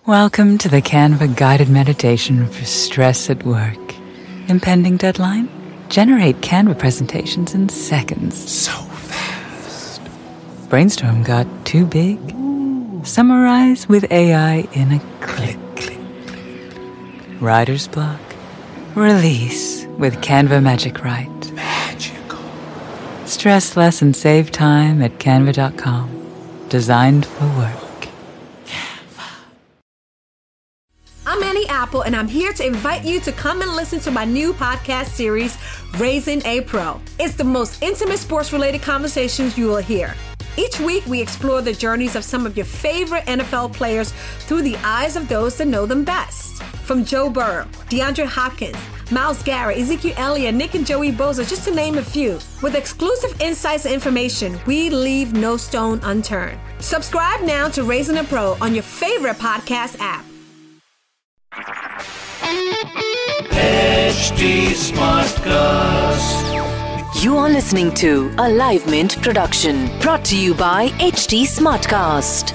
Welcome to the Canva guided meditation for stress at work. Impending deadline? Generate Canva presentations in seconds. So fast. Brainstorm got too big? Summarize with AI in a click. Writer's block? Release with Canva Magic Write. Magical. Stress less and save time at canva.com. Designed for work. I'm Annie Apple, and I'm here to invite you to come and listen to my new podcast series, Raising a Pro. It's the most intimate sports-related conversations you will hear. Each week, we explore the journeys of some of your favorite NFL players through the eyes of those that know them best. From Joe Burrow, DeAndre Hopkins, Myles Garrett, Ezekiel Elliott, Nick and Joey Bosa, just to name a few. With exclusive insights and information, we leave no stone unturned. Subscribe now to Raising a Pro on your favorite podcast app. HD Smartcast. You are listening to a Live Mint production brought to you by HD Smartcast.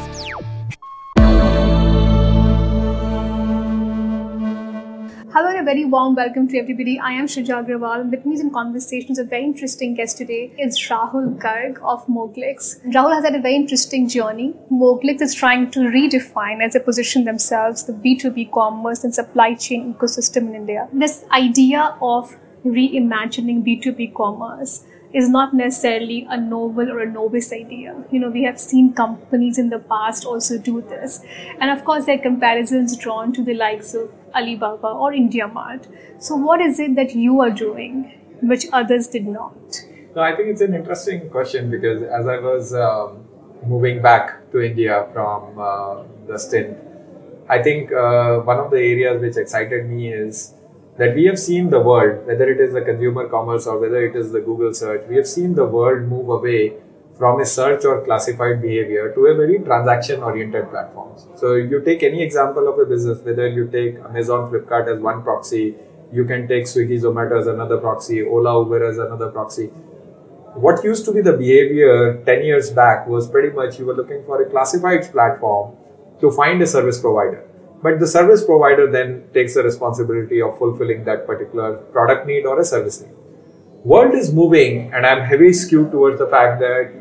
Hello and a very warm welcome to everybody. I am Shuja Agrawal, and with me in conversations a very interesting guest today is Rahul Garg of Moglix. Rahul has had a very interesting journey. Moglix is trying to redefine, as they position themselves, the B2B commerce and supply chain ecosystem in India. This idea of reimagining B2B commerce is not necessarily a novel or a novice idea. We have seen companies in the past also do this. And of course, there are comparisons drawn to the likes of Alibaba or IndiaMart. So what is it that you are doing which others did not? No, I think it's an interesting question because as I was moving back to India from the stint, I think one of the areas which excited me is that we have seen the world, whether it is the consumer commerce or whether it is the Google search, we have seen the world move away from a search or classified behavior to a very transaction-oriented platforms. So you take any example of a business, whether you take Amazon, Flipkart as one proxy, you can take Swiggy, Zomato as another proxy, Ola, Uber as another proxy. What used to be the behavior 10 years back was pretty much you were looking for a classified platform to find a service provider. But the service provider then takes the responsibility of fulfilling that particular product need or a service need. World is moving, and I'm heavily skewed towards the fact that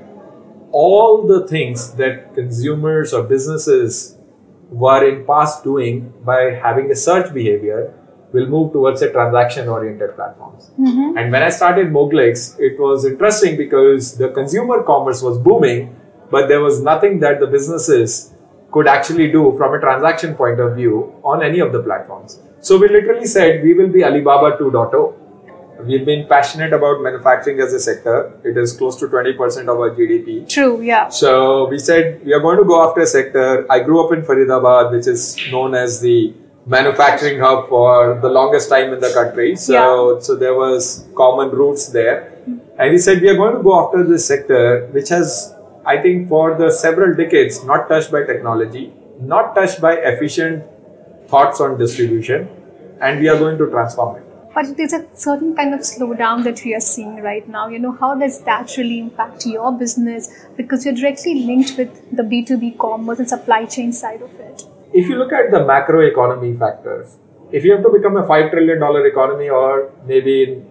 all the things that consumers or businesses were in past doing by having a search behavior will move towards a transaction-oriented platforms. Mm-hmm. And when I started Moglix, it was interesting because the consumer commerce was booming, but there was nothing that the businesses could actually do from a transaction point of view on any of the platforms. So we literally said we will be Alibaba 2.0. We've been passionate about manufacturing as a sector. It is close to 20% of our GDP. True, yeah. So we said we are going to go after a sector. I grew up in Faridabad, which is known as the manufacturing hub for the longest time in the country. So there was common roots there. And we said we are going to go after this sector, which has, I think, for the several decades, not touched by technology, not touched by efficient thoughts on distribution, and we are going to transform it. But there's a certain kind of slowdown that we are seeing right now. How does that really impact your business? Because you're directly linked with the B2B commerce and supply chain side of it. If you look at the macroeconomy factors, if you have to become a $5 trillion economy or maybe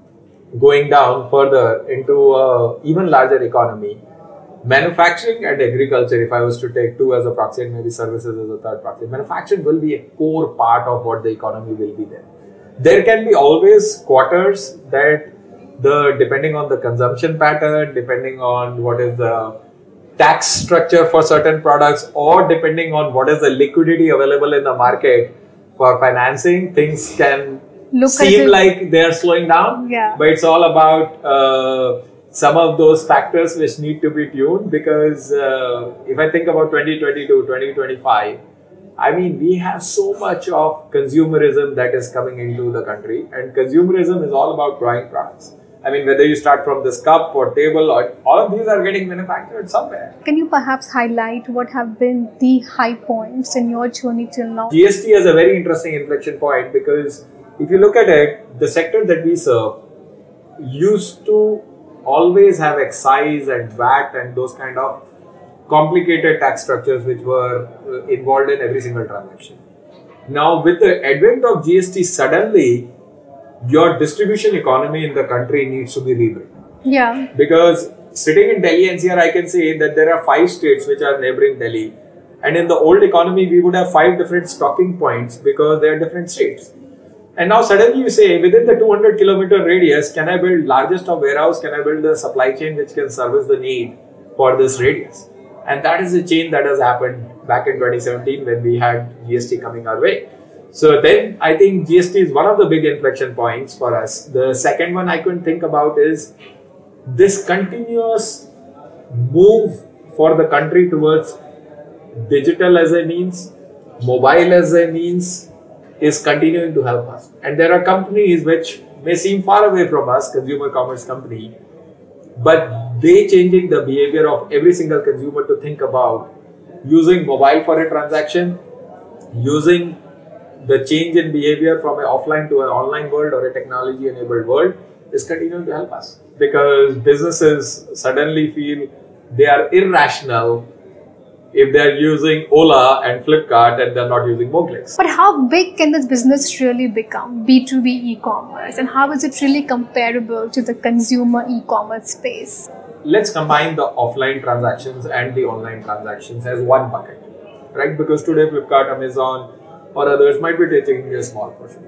going down further into an even larger economy, manufacturing and agriculture, if I was to take two as a proxy and maybe services as a third proxy, manufacturing will be a core part of what the economy will be there. There can be always quarters that depending on the consumption pattern, depending on what is the tax structure for certain products, or depending on what is the liquidity available in the market for financing, things can seem like they are slowing down. Yeah. But it's all about some of those factors which need to be tuned because if I think about 2022, 2025, I mean, we have so much of consumerism that is coming into the country, and consumerism is all about growing products. I mean, whether you start from this cup or table, or all of these are getting manufactured somewhere. Can you perhaps highlight what have been the high points in your journey till now? GST is a very interesting inflection point because if you look at it, the sector that we serve used to always have excise and VAT and those kind of complicated tax structures which were involved in every single transaction. Now, with the advent of GST, suddenly your distribution economy in the country needs to be rebuilt. Yeah. Because sitting in Delhi NCR, I can say that there are 5 states which are neighboring Delhi. And in the old economy, we would have 5 different stocking points because they are different states. And now suddenly you say, within the 200 kilometer radius, can I build largest of warehouse? Can I build the supply chain which can service the need for this radius? And that is the change that has happened back in 2017 when we had GST coming our way. So then I think GST is one of the big inflection points for us. The second one I couldn't think about is this continuous move for the country towards digital as a means, mobile as a means, is continuing to help us. And there are companies which may seem far away from us, consumer commerce company, but they changing the behavior of every single consumer to think about using mobile for a transaction, using the change in behavior from an offline to an online world or a technology enabled world is continuing to help us. Because businesses suddenly feel they are irrational if they are using Ola and Flipkart and they are not using Moglix. But how big can this business really become, B2B e-commerce, and how is it really comparable to the consumer e-commerce space? Let's combine the offline transactions and the online transactions as one bucket, right? Because today Flipkart, Amazon or others might be taking a small portion.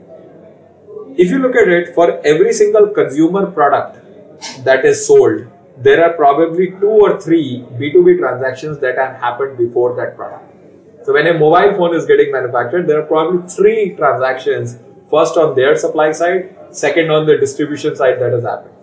If you look at it, for every single consumer product that is sold, there are probably 2 or 3 B2B transactions that have happened before that product. So when a mobile phone is getting manufactured, there are probably 3 transactions, first on their supply side, second on the distribution side that has happened.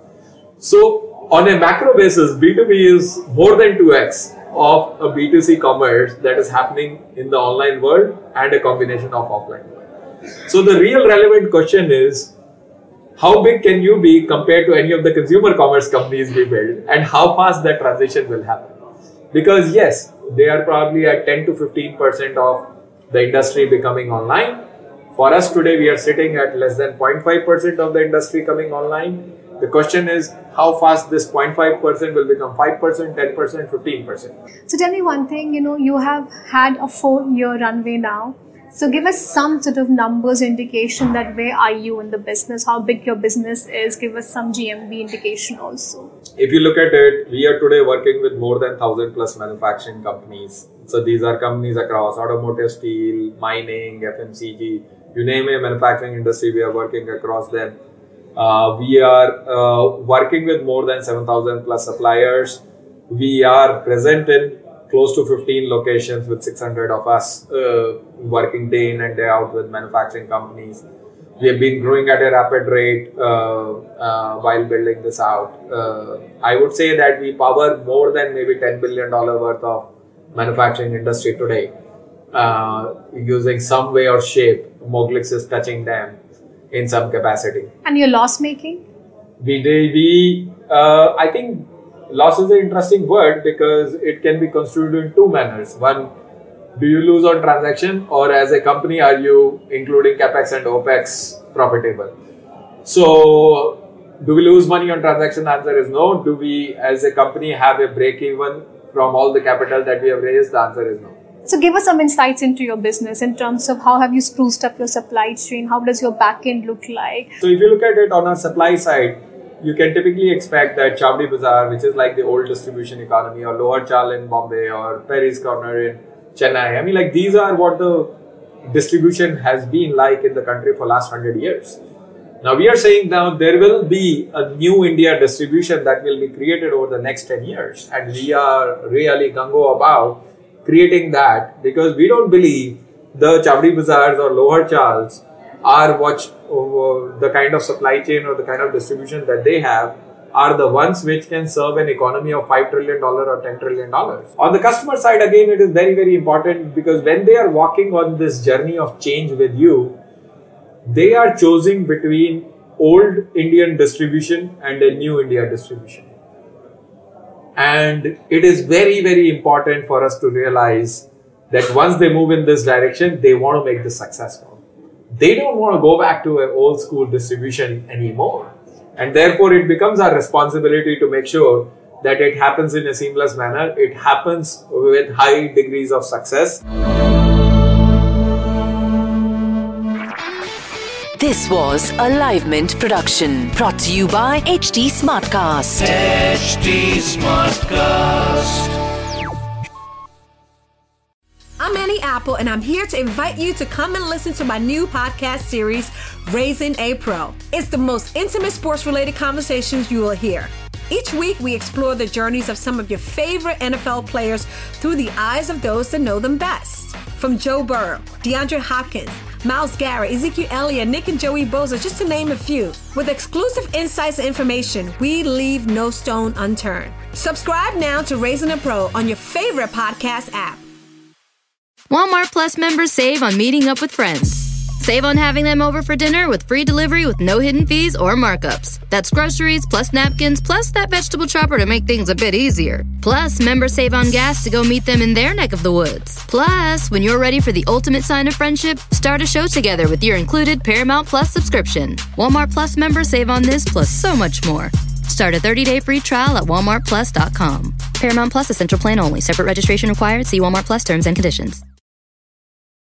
So on a macro basis, B2B is more than 2x of a B2C commerce that is happening in the online world and a combination of offline world. So the real relevant question is, how big can you be compared to any of the consumer commerce companies we build, and how fast that transition will happen? Because yes, they are probably at 10 to 15% of the industry becoming online. For us today, we are sitting at less than 0.5% of the industry coming online. The question is how fast this 0.5% will become 5%, 10%, 15%. So tell me one thing, you have had a 4-year runway now. So give us some sort of numbers indication that where are you in the business, how big your business is, give us some GMV indication also. If you look at it, we are today working with more than 1,000 plus manufacturing companies. So these are companies across automotive, steel, mining, FMCG, you name a manufacturing industry, we are working across them. We are working with more than 7,000 plus suppliers. We are present in close to 15 locations with 600 of us working day in and day out with manufacturing companies. We have been growing at a rapid rate while building this out. I would say that we power more than maybe $10 billion worth of manufacturing industry today. Using some way or shape, Moglix is touching them in some capacity. And you're loss making? I think loss is an interesting word because it can be construed in 2 manners. One, do you lose on transaction, or as a company are you including capex and opex profitable? So do we lose money on transaction? The answer is no. Do we as a company have a break even from all the capital that we have raised? The answer is no. So give us some insights into your business in terms of how have you spruced up your supply chain? How does your back end look like? So if you look at it on our supply side, you can typically expect that Chavdi Bazaar, which is like the old distribution economy, or Lower Chal in Bombay, or Perry's Corner in Chennai. I mean, like these are what the distribution has been like in the country for last 100 years. Now we are saying now there will be a new India distribution that will be created over the next 10 years. And we are really gung-ho about creating that because we don't believe the Chavdi Bazaars or Lower Chals are the kind of supply chain or the kind of distribution that they have are the ones which can serve an economy of $5 trillion or $10 trillion. On the customer side, again, it is very, very important because when they are walking on this journey of change with you, they are choosing between old Indian distribution and a new India distribution. And it is very, very important for us to realize that once they move in this direction, they want to make this successful. They don't want to go back to an old school distribution anymore. And therefore, it becomes our responsibility to make sure that it happens in a seamless manner. It happens with high degrees of success. This was a Live Mint production brought to you by HT Smartcast. HT Smartcast. I'm Annie Apple, and I'm here to invite you to come and listen to my new podcast series, Raising a Pro. It's the most intimate sports-related conversations you will hear. Each week, we explore the journeys of some of your favorite NFL players through the eyes of those that know them best. From Joe Burrow, DeAndre Hopkins, Myles Garrett, Ezekiel Elliott, Nick and Joey Bosa, just to name a few. With exclusive insights and information, we leave no stone unturned. Subscribe now to Raising a Pro on your favorite podcast app. Walmart Plus members save on meeting up with friends. Save on having them over for dinner with free delivery with no hidden fees or markups. That's groceries, plus napkins, plus that vegetable chopper to make things a bit easier. Plus, members save on gas to go meet them in their neck of the woods. Plus, when you're ready for the ultimate sign of friendship, start a show together with your included Paramount Plus subscription. Walmart Plus members save on this plus so much more. Start a 30-day free trial at walmartplus.com. Paramount Plus Essential Plan only. Separate registration required. See Walmart Plus terms and conditions.